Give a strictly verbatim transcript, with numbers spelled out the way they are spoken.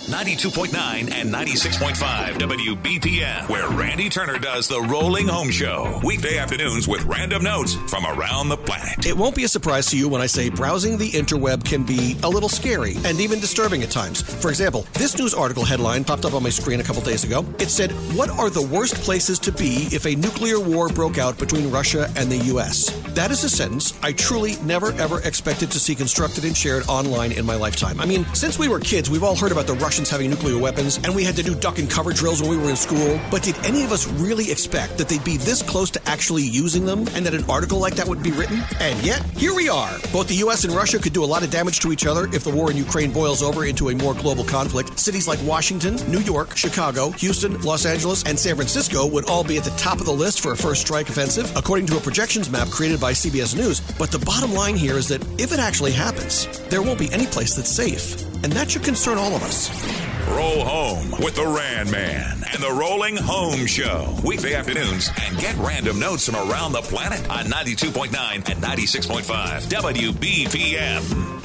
ninety-two point nine and ninety-six point five W B P M, where Randy Turner does the Rolling Home Show. Weekday afternoons with random notes from around the planet. It won't be a surprise to you when I say browsing the interweb can be a little scary and even disturbing at times. For example, this news article headline popped up on my screen a couple days ago. It said, "What are the worst places to be if a nuclear war broke out between Russia and the U S?" That is a sentence I truly never ever expected to see constructed and shared online in my lifetime. I mean, since we were kids, we've all heard about the Russians having nuclear weapons, and we had to do duck and cover drills when we were in school. But did any of us really expect that they'd be this close to actually using them, and that an article like that would be written? And yet, here we are. Both the U S and Russia could do a lot of damage to each other if the war in Ukraine boils over into a more global conflict. Cities like Washington, New York, Chicago, Houston, Los Angeles, and San Francisco would all be at the top of the list for a first strike offensive, according to a projections map created by C B S News. But the bottom line here is that if it actually happens, there won't be any place that's safe. And that should concern all of us. Roll home with the Rand Man and the Rolling Home Show. Weekday afternoons, and get random notes from around the planet on ninety-two point nine and ninety-six point five W B P M.